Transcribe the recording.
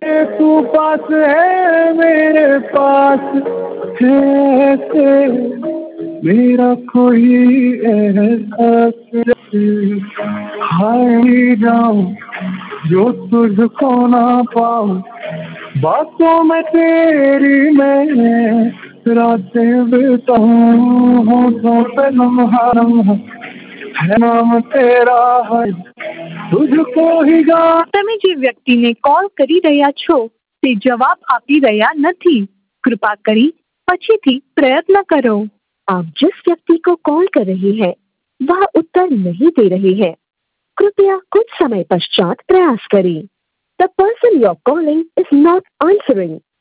तू पास है मेरे पास है मेरा कोई एहसास हाय जाऊं जो तुझको ना पाऊं बातों में तेरी मैं रातें बिताऊं होठों पे लम्हा है नाम तेरा है तुझको ही गा। તમે જે વ્યક્તિને કોલ કરી રહ્યા છો તે જવાબ આપી રહ્યા નથી कृपा करी पछीથી प्रयत्न करो। आप जिस व्यक्ति को कॉल कर रही है वह उत्तर नहीं दे रहे हैं। कृपया कुछ समय पश्चात प्रयास करें। The person you're calling is not answering.